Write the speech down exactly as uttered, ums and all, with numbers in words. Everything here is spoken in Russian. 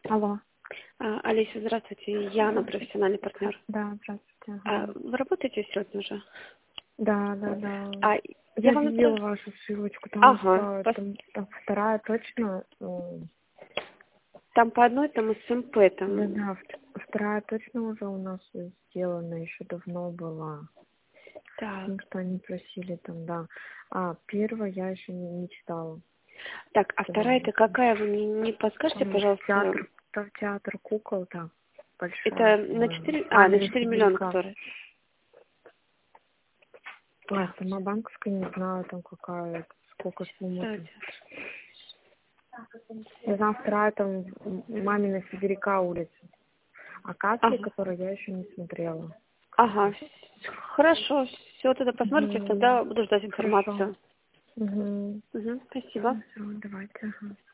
Алло. А, Олеся, здравствуйте. Яна, профессиональный партнер. Да, здравствуйте. А, Ага. вы работаете сегодня уже? Да, да, да. А, я Я вам видела направ- вашу ссылочку, там, Ага. типа, пос- там, там вторая точно, м, Там по одной, там СМП, да, там. да, в- вторая точно уже у нас сделана, еще давно была. Потому Так. что они просили там, да. А первая я еще не, не читала. Так, а вторая это Давайте. какая? Вы не, не подскажете, Там пожалуйста? театр, там театр кукол, да, большая, Это на по-моему. четыре, а, на Мамина четыре миллиона, Сибиряка. который. А, сама банковская, не знаю, там какая, сколько сумма там. Кстати. Я знаю, вторая там м, Мамина Сибиряка улица. А Касли, Ага. которую я еще не смотрела. Ага. Хорошо. Все, тогда посмотрите, Угу. тогда буду ждать Хорошо. информацию. Угу. Угу, спасибо. Все, давайте. Ага.